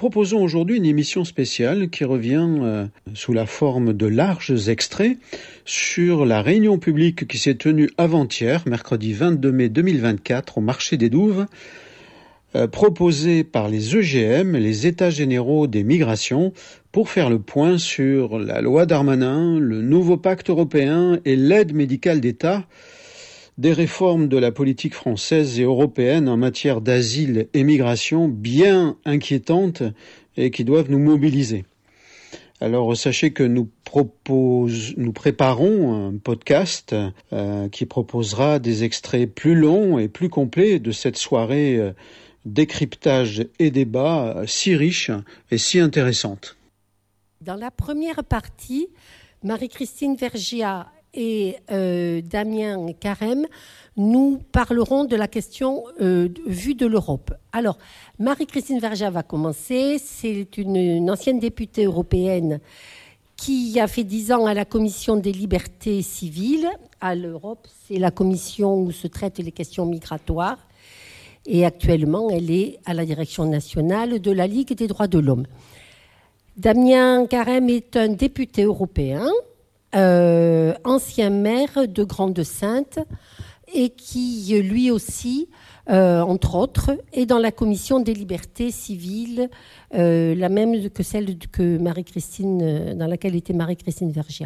proposons aujourd'hui une émission spéciale qui revient sous la forme de larges extraits sur la réunion publique qui s'est tenue avant-hier, mercredi 22 mai 2024, au marché des Douves, proposée par les EGM, les États généraux des migrations, pour faire le point sur la loi Darmanin, le nouveau pacte européen et l'aide médicale d'État, des réformes de la politique française et européenne en matière d'asile et migration bien inquiétantes et qui doivent nous mobiliser. Alors sachez que nous préparons un podcast qui proposera des extraits plus longs et plus complets de cette soirée décryptage et débat si riche et si intéressante. Dans la première partie, Marie-Christine Vergiat et Damien Carême, nous parlerons de la question vue de l'Europe. Alors, Marie-Christine Vergiat va commencer. C'est une ancienne députée européenne qui a fait 10 ans à la Commission des libertés civiles. À l'Europe, c'est la commission où se traitent les questions migratoires. Et actuellement, elle est à la direction nationale de la Ligue des droits de l'homme. Damien Carême est un député européen, ancien maire de Grande-Synthe et qui, lui aussi, entre autres, est dans la commission des libertés civiles, la même que celle que Marie-Christine, dans laquelle était Marie-Christine Vergiat.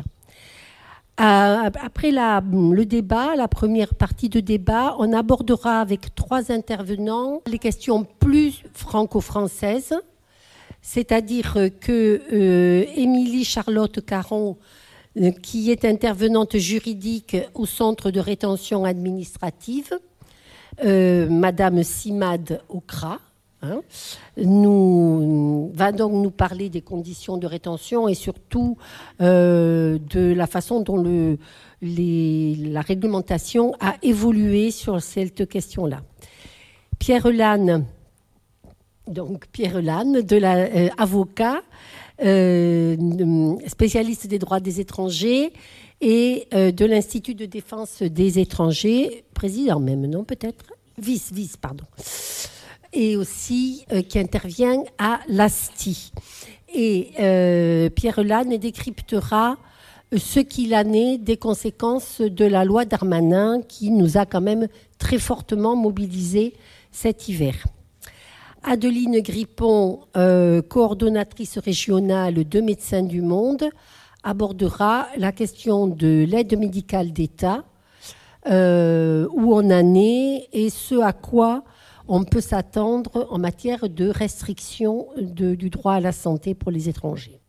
Après le débat, la première partie de débat, on abordera avec 3 intervenants les questions plus franco-françaises, c'est-à-dire que Émilie Charlotte Caron, qui est intervenante juridique au centre de rétention administrative, Madame Simad Okra, va donc nous parler des conditions de rétention et surtout de la façon dont la réglementation a évolué sur cette question-là. Pierre Lannes, avocat, spécialiste des droits des étrangers et de l'Institut de défense des étrangers, président même, non peut-être vice, pardon. Et aussi qui intervient à l'ASTI. Et Pierre Lannes décryptera ce qu'il en est des conséquences de la loi Darmanin qui nous a quand même très fortement mobilisés cet hiver. Adeline Grippon, coordonnatrice régionale de Médecins du Monde, abordera la question de l'aide médicale d'État, où on en est et ce à quoi on peut s'attendre en matière de restriction du droit à la santé pour les étrangers.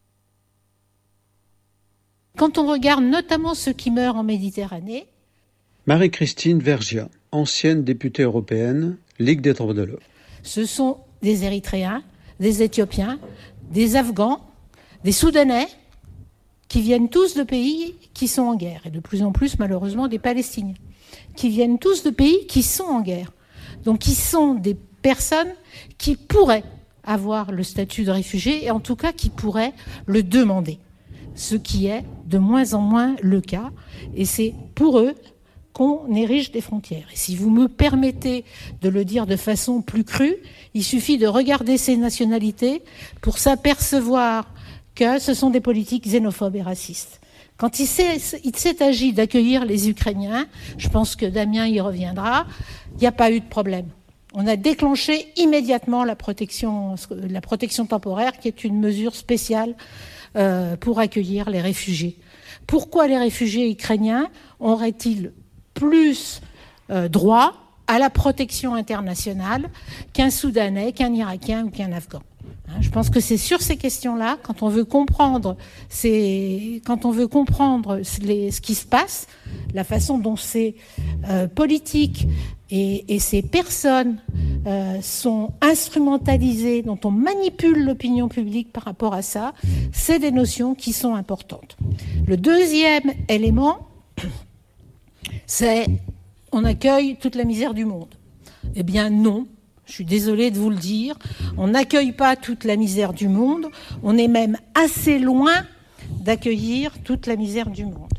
Quand on regarde notamment ceux qui meurent en Méditerranée... Marie-Christine Vergiat, ancienne députée européenne, Ligue des droits de l'homme. Ce sont des Érythréens, des Éthiopiens, des Afghans, des Soudanais, qui viennent tous de pays qui sont en guerre, et de plus en plus malheureusement des Palestiniens, qui viennent tous de pays qui sont en guerre. Donc, ils sont des personnes qui pourraient avoir le statut de réfugié et en tout cas qui pourraient le demander, ce qui est de moins en moins le cas. Et c'est pour eux qu'on érige des frontières. Et si vous me permettez de le dire de façon plus crue, il suffit de regarder ces nationalités pour s'apercevoir que ce sont des politiques xénophobes et racistes. Quand il s'est agi d'accueillir les Ukrainiens, je pense que Damien y reviendra, il n'y a pas eu de problème. On a déclenché immédiatement la protection temporaire, qui est une mesure spéciale pour accueillir les réfugiés. Pourquoi les réfugiés ukrainiens auraient-ils plus droit à la protection internationale qu'un Soudanais, qu'un Irakien ou qu'un Afghan ? Je pense que c'est sur ces questions-là, quand on veut comprendre ce qui se passe, la façon dont ces politiques et ces personnes sont instrumentalisées, dont on manipule l'opinion publique par rapport à ça, c'est des notions qui sont importantes. Le deuxième élément, c'est on accueille toute la misère du monde. Eh bien non. Je suis désolée de vous le dire, on n'accueille pas toute la misère du monde, on est même assez loin d'accueillir toute la misère du monde.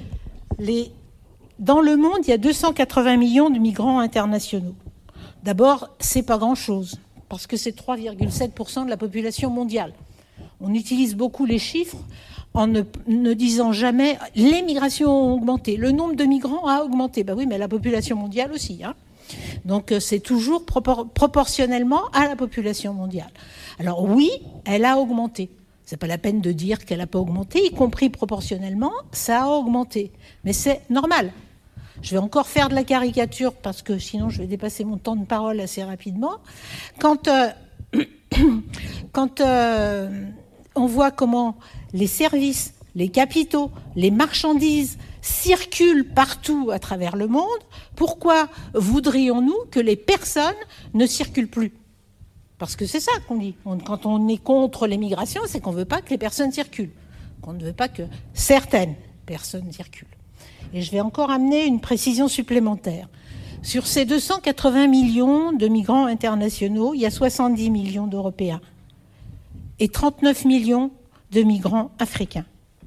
Dans le monde, il y a 280 millions de migrants internationaux. D'abord, c'est pas grand-chose parce que c'est 3,7% de la population mondiale. On utilise beaucoup les chiffres en ne disant jamais « les migrations ont augmenté, le nombre de migrants a augmenté ». Ben oui, mais la population mondiale aussi. Donc c'est toujours proportionnellement à la population mondiale. Alors oui, elle a augmenté. C'est pas la peine de dire qu'elle n'a pas augmenté, y compris proportionnellement, ça a augmenté. Mais c'est normal. Je vais encore faire de la caricature parce que sinon je vais dépasser mon temps de parole assez rapidement. Quand on voit comment les services, les capitaux, les marchandises circulent partout à travers le monde, pourquoi voudrions-nous que les personnes ne circulent plus ? Parce que c'est ça qu'on dit. Quand on est contre les migrations, c'est qu'on ne veut pas que les personnes circulent, qu'on ne veut pas que certaines personnes circulent. Et je vais encore amener une précision supplémentaire. Sur ces 280 millions de migrants internationaux, il y a 70 millions d'Européens et 39 millions de migrants africains.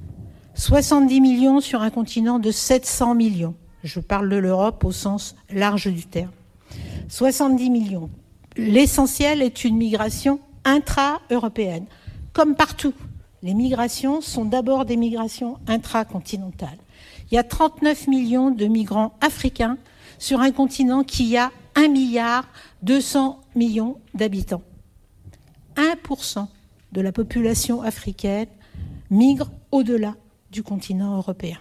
70 millions sur un continent de 700 millions. Je parle de l'Europe au sens large du terme. 70 millions. L'essentiel est une migration intra-européenne. Comme partout, les migrations sont d'abord des migrations intracontinentales. Il y a 39 millions de migrants africains sur un continent qui a 1,2 milliard d'habitants. 1% de la population africaine migre au-delà du continent européen.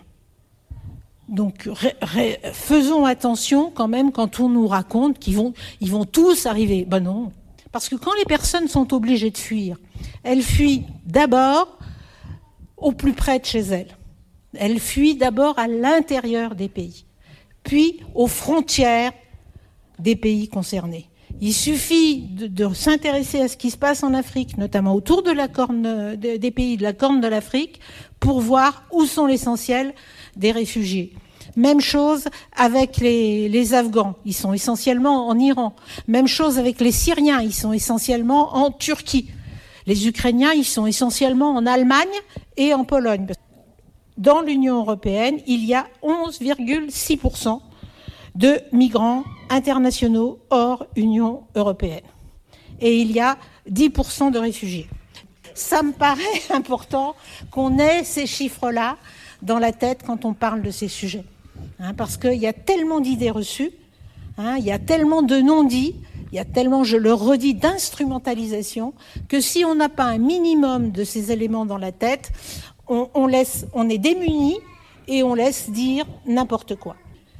Donc faisons attention quand même quand on nous raconte qu'ils vont tous arriver. Ben non, parce que quand les personnes sont obligées de fuir, elles fuient d'abord au plus près de chez elles. Elles fuient d'abord à l'intérieur des pays, puis aux frontières des pays concernés. Il suffit de s'intéresser à ce qui se passe en Afrique, notamment autour de la corne des pays de la Corne de l'Afrique, pour voir où sont l'essentiel des réfugiés. Même chose avec les Afghans, ils sont essentiellement en Iran. Même chose avec les Syriens, ils sont essentiellement en Turquie. Les Ukrainiens, ils sont essentiellement en Allemagne et en Pologne. Dans l'Union européenne, il y a 11,6% de migrants internationaux hors Union européenne. Et il y a 10% de réfugiés. Ça me paraît important qu'on ait ces chiffres-là dans la tête quand on parle de ces sujets. Parce qu'il y a tellement d'idées reçues, il y a tellement de non-dits, il y a tellement, je le redis, d'instrumentalisation, que si on n'a pas un minimum de ces éléments dans la tête, on est démunis et on laisse dire n'importe quoi.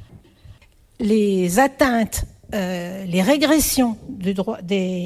Les atteintes, les régressions des droits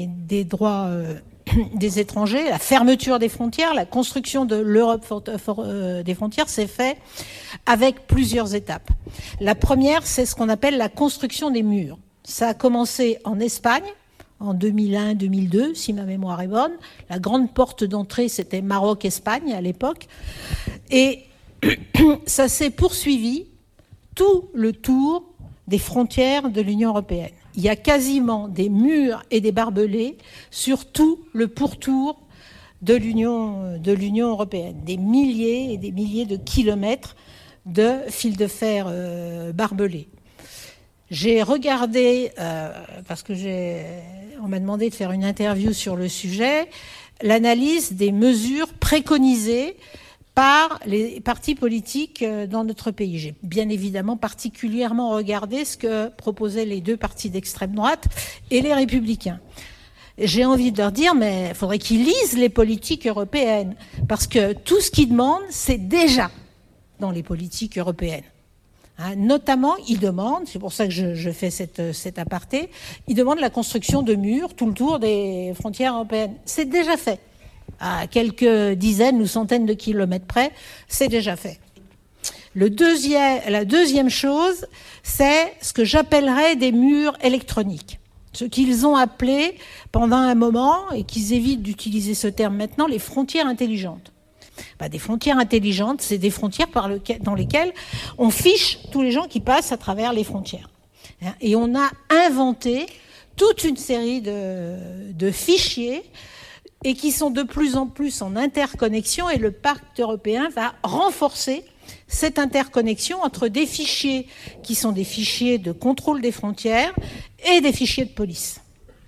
des étrangers, la fermeture des frontières, la construction de l'Europe des frontières s'est fait avec plusieurs étapes. La première, c'est ce qu'on appelle la construction des murs. Ça a commencé en Espagne, en 2001-2002, si ma mémoire est bonne. La grande porte d'entrée, c'était Maroc-Espagne à l'époque. Et ça s'est poursuivi tout le tour des frontières de l'Union européenne. Il y a quasiment des murs et des barbelés sur tout le pourtour de l'Union européenne. Des milliers et des milliers de kilomètres de fils de fer barbelés. J'ai regardé, parce que on m'a demandé de faire une interview sur le sujet, l'analyse des mesures préconisées par les partis politiques dans notre pays. J'ai bien évidemment particulièrement regardé ce que proposaient les deux partis d'extrême droite et les Républicains. J'ai envie de leur dire, mais il faudrait qu'ils lisent les politiques européennes, parce que tout ce qu'ils demandent, c'est déjà dans les politiques européennes. Notamment, ils demandent, c'est pour ça que je fais cet aparté, ils demandent la construction de murs tout le tour des frontières européennes. C'est déjà fait. À quelques dizaines ou centaines de kilomètres près, c'est déjà fait. La deuxième chose, c'est ce que j'appellerais des murs électroniques. Ce qu'ils ont appelé pendant un moment, et qu'ils évitent d'utiliser ce terme maintenant, les frontières intelligentes. Des frontières intelligentes, c'est des frontières dans lesquelles on fiche tous les gens qui passent à travers les frontières. Et on a inventé toute une série de fichiers et qui sont de plus en plus en interconnexion, et le pacte européen va renforcer cette interconnexion entre des fichiers qui sont des fichiers de contrôle des frontières et des fichiers de police.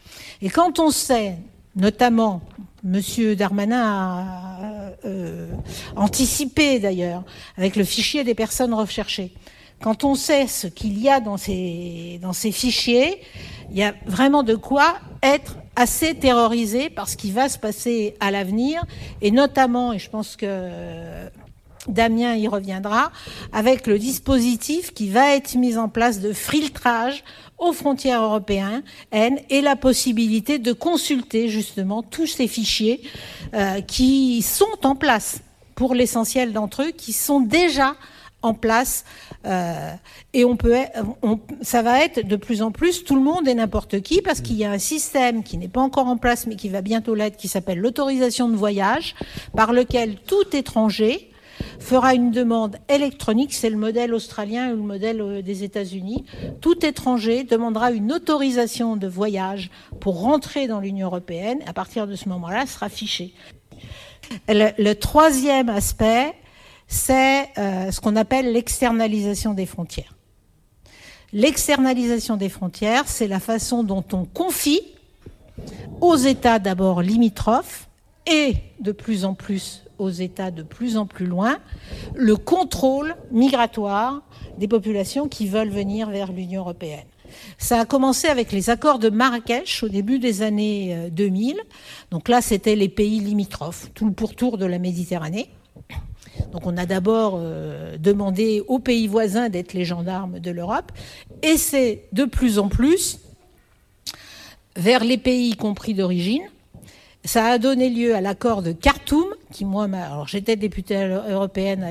Et quand on sait, notamment, M. Darmanin a anticipé d'ailleurs, avec le fichier des personnes recherchées, quand on sait ce qu'il y a dans ces fichiers, il y a vraiment de quoi être assez terrorisé par ce qui va se passer à l'avenir, et notamment, et je pense que Damien y reviendra, avec le dispositif qui va être mis en place de filtrage aux frontières européennes et la possibilité de consulter justement tous ces fichiers qui sont en place, pour l'essentiel d'entre eux, qui sont déjà en place, et ça va être de plus en plus tout le monde et n'importe qui, parce qu'il y a un système qui n'est pas encore en place mais qui va bientôt l'être, qui s'appelle l'autorisation de voyage, par lequel tout étranger fera une demande électronique, c'est le modèle australien ou le modèle des États-Unis. Tout étranger demandera une autorisation de voyage pour rentrer dans l'Union européenne. À partir de ce moment-là, sera fiché. Le troisième aspect, c'est ce qu'on appelle l'externalisation des frontières. L'externalisation des frontières, c'est la façon dont on confie aux États d'abord limitrophes et de plus en plus aux États de plus en plus loin, le contrôle migratoire des populations qui veulent venir vers l'Union européenne. Ça a commencé avec les accords de Marrakech au début des années 2000. Donc là, c'était les pays limitrophes, tout le pourtour de la Méditerranée. Donc on a d'abord demandé aux pays voisins d'être les gendarmes de l'Europe, et c'est de plus en plus vers les pays y compris d'origine. Ça a donné lieu à l'accord de Khartoum, qui alors j'étais députée européenne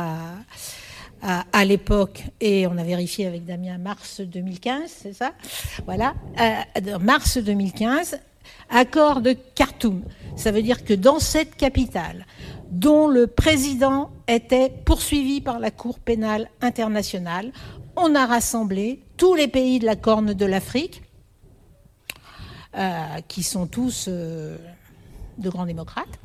à l'époque, et on a vérifié avec Damien mars 2015, c'est ça ? Voilà, mars 2015, accord de Khartoum. Ça veut dire que dans cette capitale, dont le président était poursuivi par la Cour pénale internationale, on a rassemblé tous les pays de la Corne de l'Afrique, qui sont tous de grands démocrates,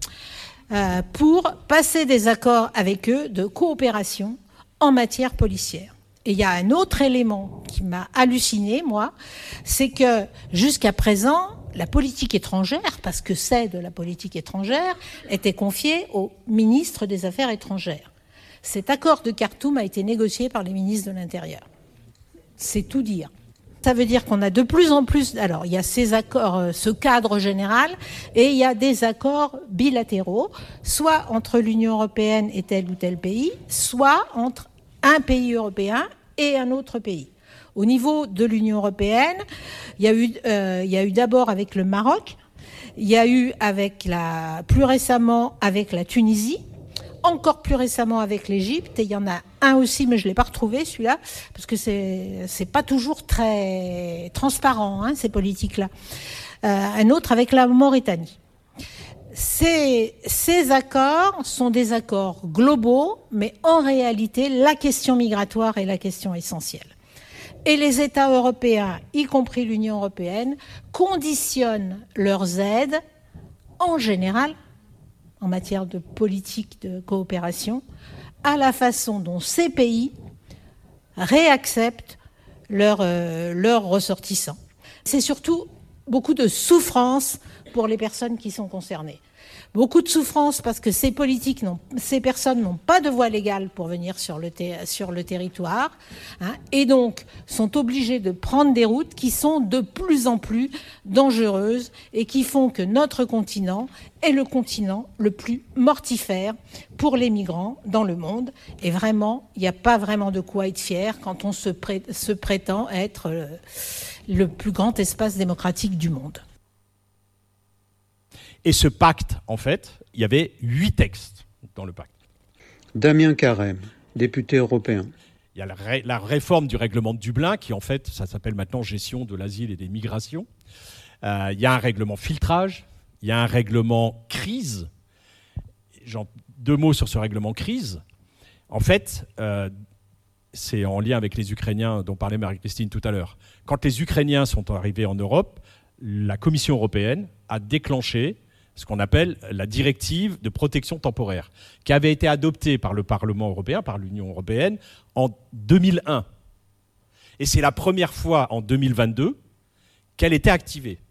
pour passer des accords avec eux de coopération en matière policière. Et il y a un autre élément qui m'a halluciné, moi, c'est que jusqu'à présent, la politique étrangère, parce que c'est de la politique étrangère, était confiée au ministre des Affaires étrangères. Cet accord de Khartoum a été négocié par les ministres de l'Intérieur. C'est tout dire. Ça veut dire qu'on a de plus en plus... Alors, il y a ces accords, ce cadre général, et il y a des accords bilatéraux, soit entre l'Union européenne et tel ou tel pays, soit entre un pays européen et un autre pays. Au niveau de l'Union européenne, il y a eu d'abord avec le Maroc, il y a eu plus récemment avec la Tunisie, encore plus récemment avec l'Égypte, et il y en a un aussi, mais je ne l'ai pas retrouvé, celui-là, parce que c'est pas toujours très transparent, ces politiques-là. Un autre avec la Mauritanie. Ces accords sont des accords globaux, mais en réalité, la question migratoire est la question essentielle. Et les États européens, y compris l'Union européenne, conditionnent leurs aides, en général, en matière de politique de coopération, à la façon dont ces pays réacceptent leurs ressortissants. C'est surtout beaucoup de souffrance pour les personnes qui sont concernées. Beaucoup de souffrance parce que ces personnes n'ont pas de voie légale pour venir sur le territoire, et donc sont obligées de prendre des routes qui sont de plus en plus dangereuses et qui font que notre continent est le continent le plus mortifère pour les migrants dans le monde. Et vraiment, il n'y a pas vraiment de quoi être fier quand on se prétend être le plus grand espace démocratique du monde. Et ce pacte, en fait, il y avait 8 textes dans le pacte. Damien Carême, député européen. Il y a la réforme du règlement de Dublin, qui en fait, ça s'appelle maintenant gestion de l'asile et des migrations. Il y a un règlement filtrage, il y a un règlement crise. 2 mots sur ce règlement crise. En fait, c'est en lien avec les Ukrainiens dont parlait Marie-Christine tout à l'heure. Quand les Ukrainiens sont arrivés en Europe, la Commission européenne a déclenché ce qu'on appelle la directive de protection temporaire, qui avait été adoptée par le Parlement européen, par l'Union européenne, en 2001. Et c'est la première fois en 2022 qu'elle était activée.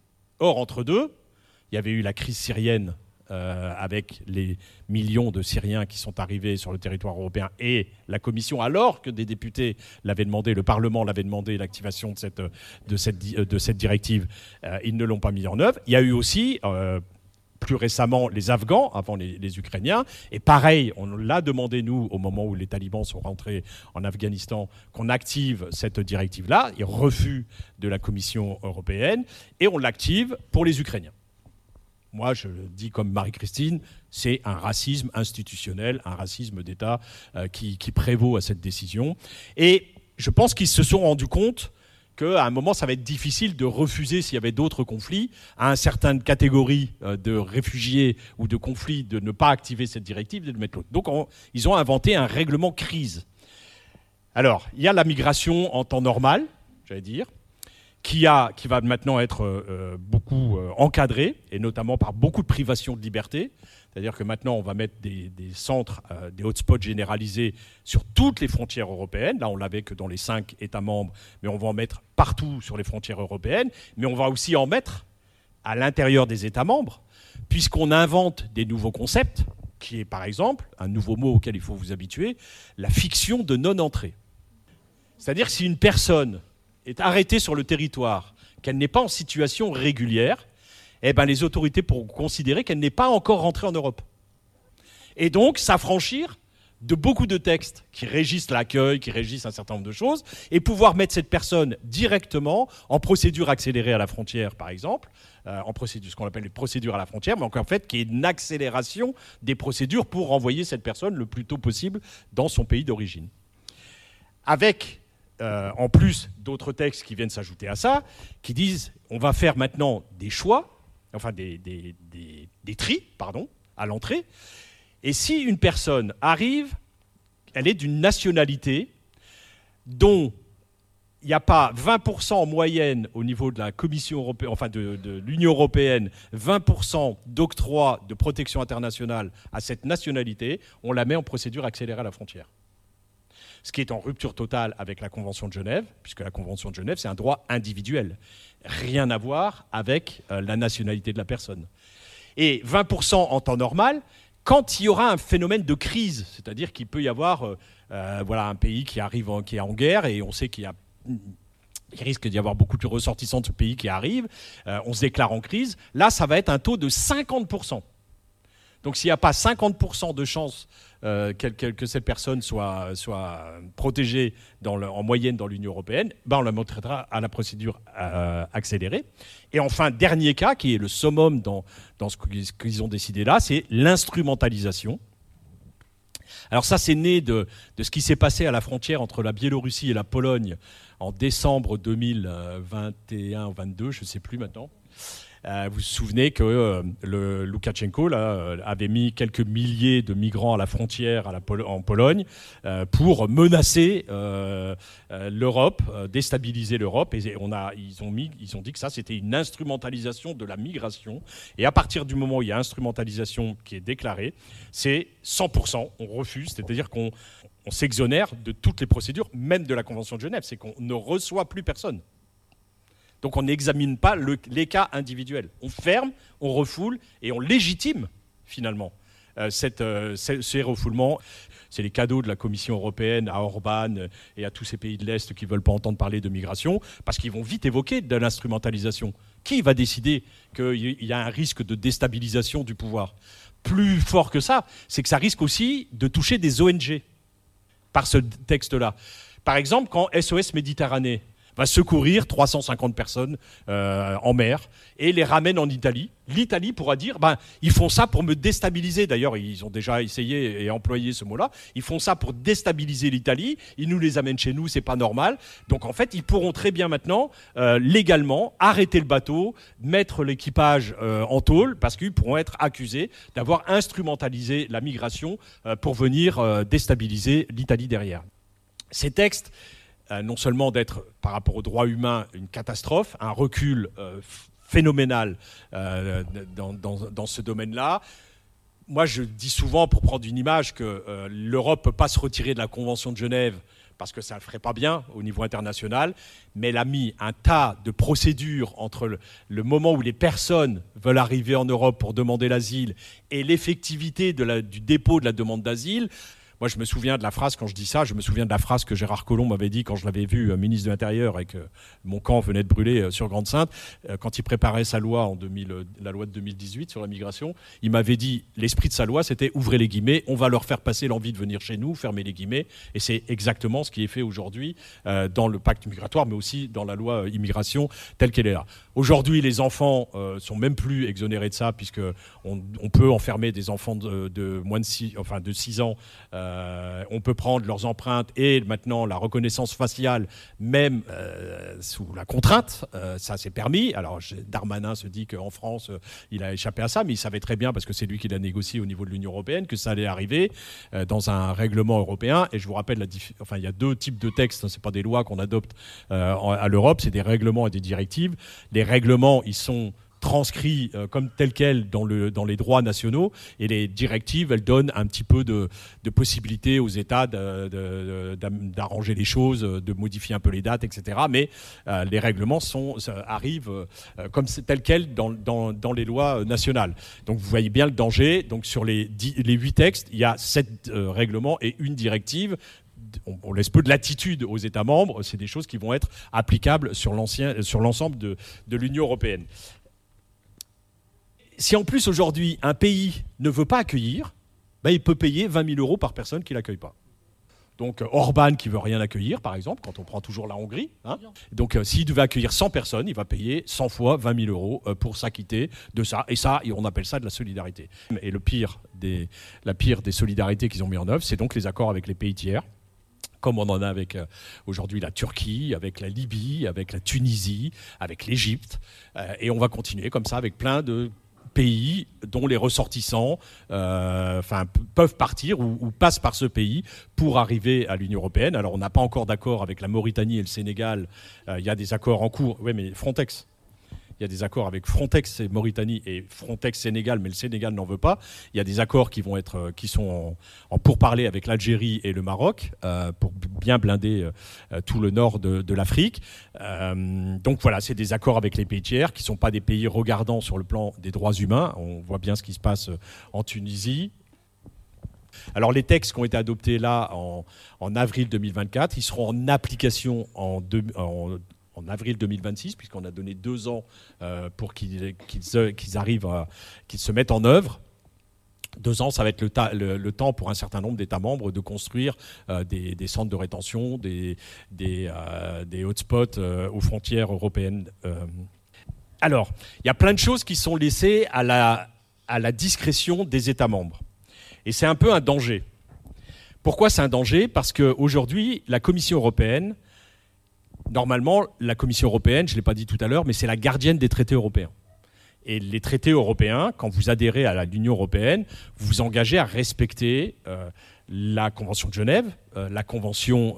Or, entre deux, il y avait eu la crise syrienne avec les millions de Syriens qui sont arrivés sur le territoire européen et la Commission, alors que des députés l'avaient demandé, le Parlement l'avait demandé, l'activation de cette directive, ils ne l'ont pas mis en œuvre. Il y a eu aussi, plus récemment, les Afghans, avant les Ukrainiens. Et pareil, on l'a demandé, nous, au moment où les talibans sont rentrés en Afghanistan, qu'on active cette directive-là. Il y a refus de la Commission européenne et on l'active pour les Ukrainiens. Moi, je le dis comme Marie-Christine, c'est un racisme institutionnel, un racisme d'État qui prévaut à cette décision. Et je pense qu'ils se sont rendus compte qu'à un moment, ça va être difficile de refuser, s'il y avait d'autres conflits, à une certaine catégorie de réfugiés ou de conflits, de ne pas activer cette directive et de mettre l'autre. Donc, ils ont inventé un règlement crise. Alors, il y a la migration en temps normal, j'allais dire, qui va maintenant être beaucoup encadré, et notamment par beaucoup de privations de liberté. C'est-à-dire que maintenant, on va mettre des centres, des hotspots généralisés sur toutes les frontières européennes. Là, on l'avait que dans les 5 États membres, mais on va en mettre partout sur les frontières européennes. Mais on va aussi en mettre à l'intérieur des États membres, puisqu'on invente des nouveaux concepts, qui est par exemple, un nouveau mot auquel il faut vous habituer, la fiction de non-entrée. C'est-à-dire que si une personne est arrêtée sur le territoire, qu'elle n'est pas en situation régulière, eh ben les autorités pourront considérer qu'elle n'est pas encore rentrée en Europe. Et donc s'affranchir de beaucoup de textes qui régissent l'accueil, qui régissent un certain nombre de choses, et pouvoir mettre cette personne directement en procédure accélérée à la frontière, par exemple, en procédure, ce qu'on appelle les procédures à la frontière, mais en fait, qui est une accélération des procédures pour renvoyer cette personne le plus tôt possible dans son pays d'origine. Avec en plus d'autres textes qui viennent s'ajouter à ça, qui disent on va faire maintenant des choix, enfin des tris, à l'entrée. Et si une personne arrive, elle est d'une nationalité dont il n'y a pas 20% en moyenne au niveau de la Commission européenne, enfin de l'Union européenne, 20% d'octroi de protection internationale à cette nationalité, on la met en procédure accélérée à la frontière. Ce qui est en rupture totale avec la Convention de Genève, puisque la Convention de Genève, c'est un droit individuel. Rien à voir avec la nationalité de la personne. Et 20% en temps normal, quand il y aura un phénomène de crise, c'est-à-dire qu'il peut y avoir un pays qui est en guerre, et on sait qu'il risque d'y avoir beaucoup de ressortissants de ce pays qui arrivent, on se déclare en crise, là, ça va être un taux de 50%. Donc s'il n'y a pas 50% de chances que cette personne soit protégée en moyenne dans l'Union européenne, on la montrera à la procédure accélérée. Et enfin, dernier cas, qui est le summum dans ce qu'ils ont décidé là, c'est l'instrumentalisation. Alors ça, c'est né de ce qui s'est passé à la frontière entre la Biélorussie et la Pologne en décembre 2021 ou 2022, je ne sais plus maintenant. Vous vous souvenez que le Loukachenko avait mis quelques milliers de migrants à la frontière en Pologne pour menacer l'Europe, déstabiliser l'Europe. Et ils ont dit que ça, c'était une instrumentalisation de la migration. Et à partir du moment où il y a instrumentalisation qui est déclarée, c'est 100%, on refuse, c'est-à-dire qu'on s'exonère de toutes les procédures, même de la Convention de Genève. C'est qu'on ne reçoit plus personne. Donc on n'examine pas les cas individuels. On ferme, on refoule et on légitime finalement ces refoulements. C'est les cadeaux de la Commission européenne à Orban et à tous ces pays de l'Est qui ne veulent pas entendre parler de migration parce qu'ils vont vite évoquer de l'instrumentalisation. Qui va décider qu'il y a un risque de déstabilisation du pouvoir ? Plus fort que ça, c'est que ça risque aussi de toucher des ONG par ce texte-là. Par exemple, quand SOS Méditerranée va secourir 350 personnes en mer et les ramène en Italie. L'Italie pourra dire, ils font ça pour me déstabiliser. D'ailleurs, ils ont déjà essayé et employé ce mot-là. Ils font ça pour déstabiliser l'Italie. Ils nous les amènent chez nous, c'est pas normal. Donc en fait, ils pourront très bien maintenant, légalement, arrêter le bateau, mettre l'équipage en tôle, parce qu'ils pourront être accusés d'avoir instrumentalisé la migration pour venir déstabiliser l'Italie derrière. Ces textes, non seulement d'être, par rapport aux droits humains, une catastrophe, un recul phénoménal dans ce domaine-là. Moi, je dis souvent, pour prendre une image, que l'Europe ne peut pas se retirer de la Convention de Genève parce que ça ne le ferait pas bien au niveau international, mais elle a mis un tas de procédures entre le moment où les personnes veulent arriver en Europe pour demander l'asile et l'effectivité du dépôt de la demande d'asile. Moi, je me souviens de la phrase, quand je dis ça, je me souviens de la phrase que Gérard Collomb m'avait dit quand je l'avais vu ministre de l'Intérieur et que mon camp venait de brûler sur Grande-Sainte, quand il préparait sa loi la loi de 2018 sur la migration. Il m'avait dit, l'esprit de sa loi, c'était « ouvrez les guillemets, on va leur faire passer l'envie de venir chez nous, fermez les guillemets ». Et c'est exactement ce qui est fait aujourd'hui dans le pacte migratoire, mais aussi dans la loi immigration telle qu'elle est là. Aujourd'hui, les enfants sont même plus exonérés de ça, puisqu'on peut enfermer des enfants de moins de 6 ans. On peut prendre leurs empreintes et maintenant la reconnaissance faciale, même sous la contrainte. Ça, c'est permis. Alors, Darmanin se dit qu'en France, il a échappé à ça, mais il savait très bien, parce que c'est lui qui l'a négocié au niveau de l'Union européenne, que ça allait arriver dans un règlement européen. Et je vous rappelle, il y a 2 types de textes. Ce n'est pas des lois qu'on adopte à l'Europe, c'est des règlements et des directives. Les règlements, ils sont transcrits comme tels quels dans les droits nationaux, et les directives, elles donnent un petit peu de possibilité aux États d'arranger les choses, de modifier un peu les dates, etc. Mais les règlements arrivent comme tels quels dans les lois nationales. Donc vous voyez bien le danger. Donc sur les 8 textes, il y a 7 règlements et une directive. On laisse peu de latitude aux États membres. C'est des choses qui vont être applicables sur l'ensemble de l'Union européenne. Si en plus aujourd'hui un pays ne veut pas accueillir, il peut payer 20 000 € par personne qui ne l'accueille pas. Donc Orban qui ne veut rien accueillir, par exemple, quand on prend toujours la Hongrie. Donc s'il devait accueillir 100 personnes, il va payer 100 fois 20 000 € pour s'acquitter de ça. Et ça, on appelle ça de la solidarité. Et la pire des solidarités qu'ils ont mis en œuvre, c'est donc les accords avec les pays tiers, comme on en a avec aujourd'hui la Turquie, avec la Libye, avec la Tunisie, avec l'Égypte. Et on va continuer comme ça avec plein de pays dont les ressortissants peuvent partir ou passent par ce pays pour arriver à l'Union européenne. Alors on n'a pas encore d'accord avec la Mauritanie et le Sénégal. Il y a des accords en cours. Oui, mais Frontex. Il y a des accords avec Frontex et Mauritanie et Frontex Sénégal, mais le Sénégal n'en veut pas. Il y a des accords qui sont en pourparlers avec l'Algérie et le Maroc pour bien blinder tout le nord de l'Afrique. Donc voilà, c'est des accords avec les pays tiers qui ne sont pas des pays regardants sur le plan des droits humains. On voit bien ce qui se passe en Tunisie. Alors les textes qui ont été adoptés là en avril 2024, ils seront en application en avril 2026, puisqu'on a donné 2 ans pour qu'ils se mettent en œuvre. 2 ans, ça va être le temps pour un certain nombre d'États membres de construire des centres de rétention, des hotspots aux frontières européennes. Alors, il y a plein de choses qui sont laissées à la discrétion des États membres. Et c'est un peu un danger. Pourquoi c'est un danger ? Parce qu'aujourd'hui, la Commission européenne, normalement, la Commission européenne, je ne l'ai pas dit tout à l'heure, mais c'est la gardienne des traités européens. Et les traités européens, quand vous adhérez à l'Union européenne, vous vous engagez à respecter la Convention de Genève, la Convention,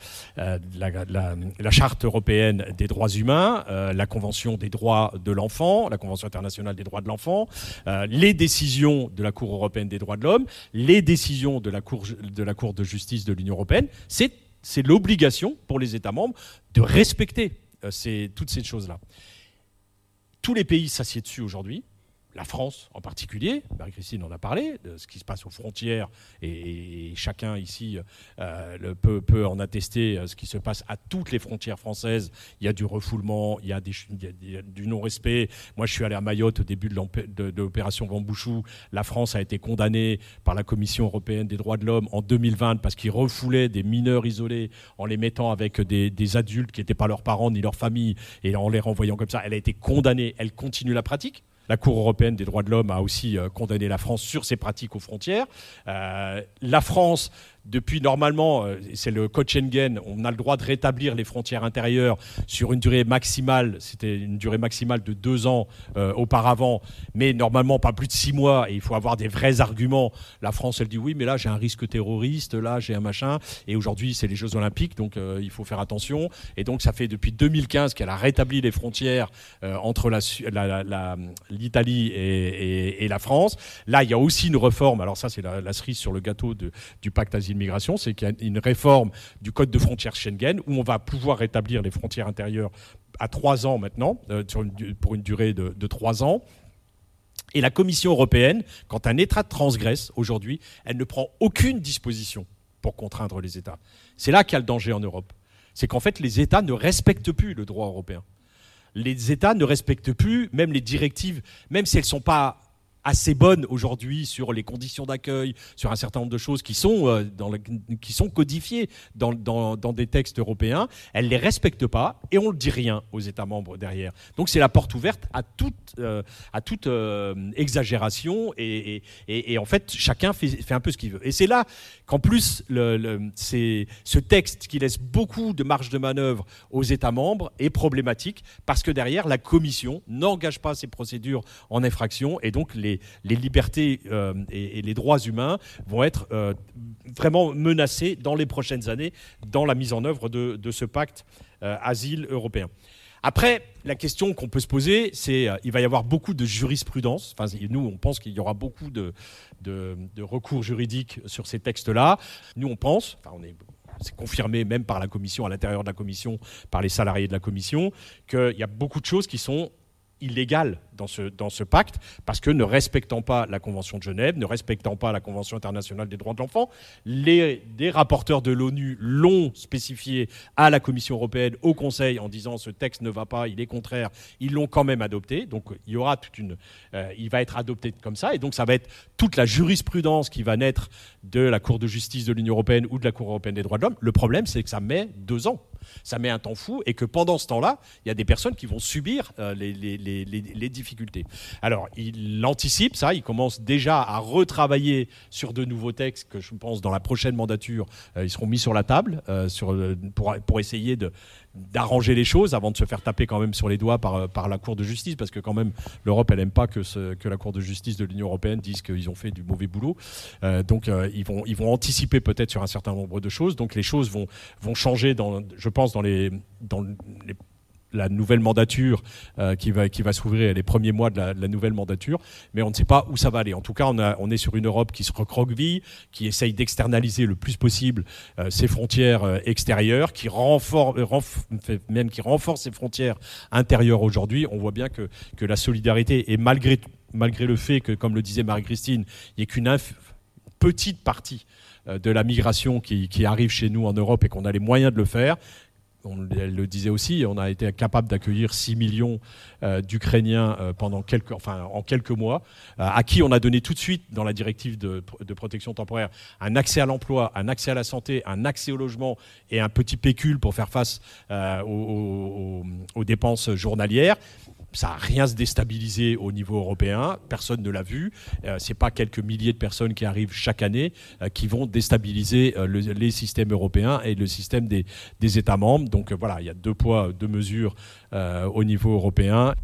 la Charte européenne des droits humains, la Convention des droits de l'enfant, la Convention internationale des droits de l'enfant, les décisions de la Cour européenne des droits de l'homme, les décisions de la Cour de justice de l'Union européenne. C'est l'obligation pour les États membres de respecter toutes ces choses-là. Tous les pays s'assiedent dessus aujourd'hui, la France en particulier. Marie-Christine en a parlé, de ce qui se passe aux frontières, et chacun ici peut en attester, ce qui se passe à toutes les frontières françaises. Il y a du refoulement, il y a du non-respect. Moi, je suis allé à Mayotte au début de l'opération Bambouchou. La France a été condamnée par la Commission européenne des droits de l'homme en 2020 parce qu'ils refoulaient des mineurs isolés en les mettant avec des adultes qui n'étaient pas leurs parents ni leur famille, et en les renvoyant comme ça. Elle a été condamnée, elle continue la pratique. La Cour européenne des droits de l'homme a aussi condamné la France sur ses pratiques aux frontières. La France, depuis normalement, c'est le code Schengen, on a le droit de rétablir les frontières intérieures sur une durée maximale, c'était une durée maximale de 2 ans auparavant, mais normalement pas plus de 6 mois, et il faut avoir des vrais arguments. La France, elle dit oui, mais là j'ai un risque terroriste, là j'ai un machin, et aujourd'hui c'est les Jeux Olympiques, donc il faut faire attention. Et donc ça fait depuis 2015 qu'elle a rétabli les frontières entre l'Italie et la France. Là, il y a aussi une réforme, alors ça c'est la cerise sur le gâteau du pacte asile de migration, c'est qu'il y a une réforme du code de frontières Schengen où on va pouvoir rétablir les frontières intérieures à 3 ans maintenant, pour une durée de 3 ans. Et la Commission européenne, quand un État transgresse aujourd'hui, elle ne prend aucune disposition pour contraindre les États. C'est là qu'il y a le danger en Europe. C'est qu'en fait, les États ne respectent plus le droit européen. Les États ne respectent plus même les directives, même si elles ne sont pas assez bonnes aujourd'hui sur les conditions d'accueil, sur un certain nombre de choses qui sont codifiées dans des textes européens. Elles ne les respectent pas et on ne dit rien aux États membres derrière. Donc c'est la porte ouverte à toute exagération et en fait chacun fait un peu ce qu'il veut. Et c'est là qu'en plus ce texte qui laisse beaucoup de marge de manœuvre aux États membres est problématique parce que derrière la Commission n'engage pas ses procédures en infraction et donc les libertés et les droits humains vont être vraiment menacés dans les prochaines années dans la mise en œuvre de ce pacte asile européen. Après, la question qu'on peut se poser, c'est il va y avoir beaucoup de jurisprudence. Enfin, nous, on pense qu'il y aura beaucoup de recours juridiques sur ces textes-là. Nous, on pense, c'est confirmé même par la Commission, à l'intérieur de la Commission, par les salariés de la Commission, qu'il y a beaucoup de choses qui sont illégales dans ce pacte, parce que ne respectant pas la Convention de Genève, ne respectant pas la Convention internationale des droits de l'enfant, des rapporteurs de l'ONU l'ont spécifié à la Commission européenne, au Conseil, en disant ce texte ne va pas, il est contraire, ils l'ont quand même adopté, donc il y aura il va être adopté comme ça, et donc ça va être toute la jurisprudence qui va naître de la Cour de justice de l'Union européenne ou de la Cour européenne des droits de l'homme. Le problème, c'est que ça met 2 ans. Ça met un temps fou et que pendant ce temps-là, il y a des personnes qui vont subir les difficultés. Alors, il anticipe ça, il commence déjà à retravailler sur de nouveaux textes que je pense dans la prochaine mandature, ils seront mis sur la table pour essayer d'arranger les choses avant de se faire taper quand même sur les doigts par la Cour de justice, parce que quand même l'Europe elle n'aime pas que la Cour de justice de l'Union européenne dise qu'ils ont fait du mauvais boulot. Donc ils vont anticiper peut-être sur un certain nombre de choses. Donc les choses vont changer je pense dans la nouvelle mandature qui va s'ouvrir les premiers mois de la nouvelle mandature, mais on ne sait pas où ça va aller. En tout cas, on est sur une Europe qui se recroqueville, qui essaye d'externaliser le plus possible ses frontières extérieures, qui renforce ses frontières intérieures aujourd'hui. On voit bien que la solidarité, et malgré le fait que, comme le disait Marie-Christine, il n'y ait qu'une petite partie de la migration qui arrive chez nous en Europe et qu'on a les moyens de le faire. Elle le disait aussi, on a été capable d'accueillir 6 millions d'Ukrainiens en quelques mois, à qui on a donné tout de suite, dans la directive de protection temporaire, un accès à l'emploi, un accès à la santé, un accès au logement et un petit pécule pour faire face aux dépenses journalières. Ça n'a rien se déstabilisé au niveau européen, personne ne l'a vu. Ce n'est pas quelques milliers de personnes qui arrivent chaque année qui vont déstabiliser les systèmes européens et le système des États membres. Donc voilà, il y a 2 poids, 2 mesures au niveau européen.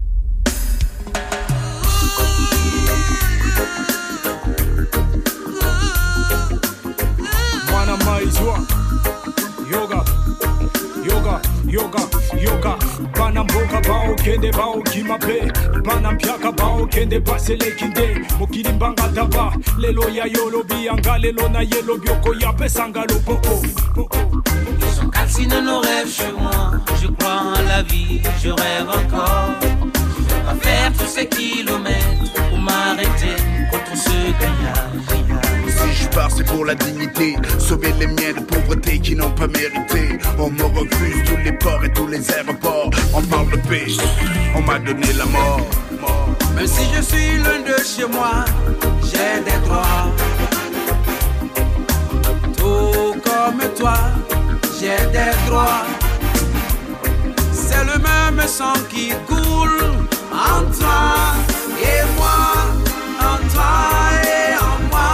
Yoga bana mboka bao kende bao kimape bana mpiaka bao kende basele kinde mokili mbanga daba lelo ya yolo bianga lelo na yelo bioko ya pesanga lo boko ils sont calcinés nos rêves chez moi je crois en la vie je rêve encore je vais pas faire tous ces kilomètres pour m'arrêter contre ce grillage. Si je pars c'est pour la dignité, sauver les miens de pauvreté qui n'ont pas mérité. On me refuse tous les ports et tous les aéroports. On parle de paix, on m'a donné la mort. Même si je suis loin de chez moi, j'ai des droits. Tout comme toi, j'ai des droits. C'est le même sang qui coule en toi et moi, en toi et en moi.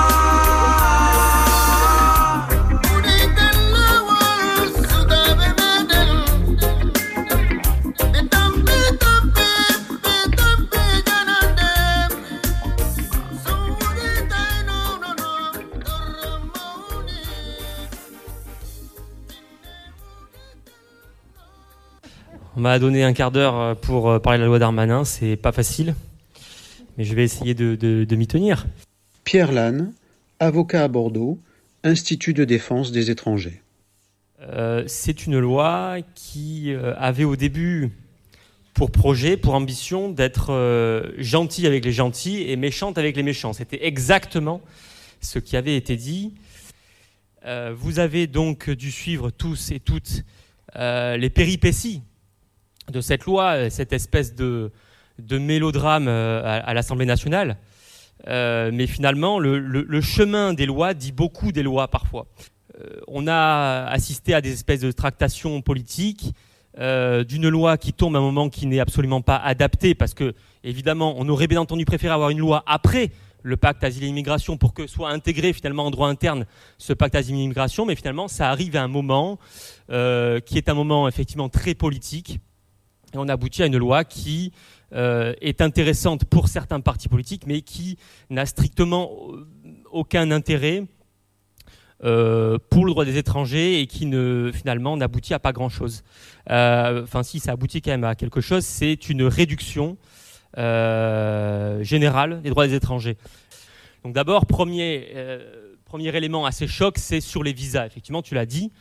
On m'a donné un quart d'heure pour parler de la loi Darmanin, c'est pas facile, mais je vais essayer de m'y tenir. Pierre Lannes, avocat à Bordeaux, Institut de défense des étrangers. C'est une loi qui avait au début pour projet, pour ambition, d'être gentille avec les gentils et méchante avec les méchants. C'était exactement ce qui avait été dit. Vous avez donc dû suivre tous et toutes les péripéties de cette loi, cette espèce de mélodrame à l'Assemblée nationale. Mais finalement, le chemin des lois dit beaucoup des lois parfois. On a assisté à des espèces de tractations politiques d'une loi qui tombe à un moment qui n'est absolument pas adapté, parce que, évidemment, on aurait bien entendu préféré avoir une loi après le pacte asile et immigration pour que soit intégré finalement en droit interne ce pacte asile et immigration, mais finalement ça arrive à un moment qui est un moment effectivement très politique, et on aboutit à une loi qui est intéressante pour certains partis politiques, mais qui n'a strictement aucun intérêt pour le droit des étrangers et qui finalement n'aboutit à pas grand-chose. Enfin si, ça aboutit quand même à quelque chose, c'est une réduction générale des droits des étrangers. Donc d'abord, premier élément assez choc, c'est sur les visas. Effectivement, tu l'as dit,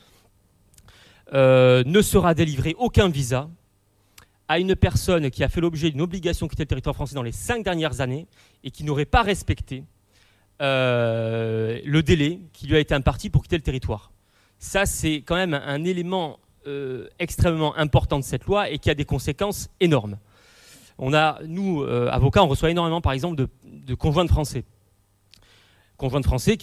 ne sera délivré aucun visa à une personne qui a fait l'objet d'une obligation de quitter le territoire français dans les 5 dernières années et qui n'aurait pas respecté le délai qui lui a été imparti pour quitter le territoire. Ça, c'est quand même un élément extrêmement important de cette loi et qui a des conséquences énormes. Nous, avocats, on reçoit énormément, par exemple, de conjoints de Français. Conjoints de Français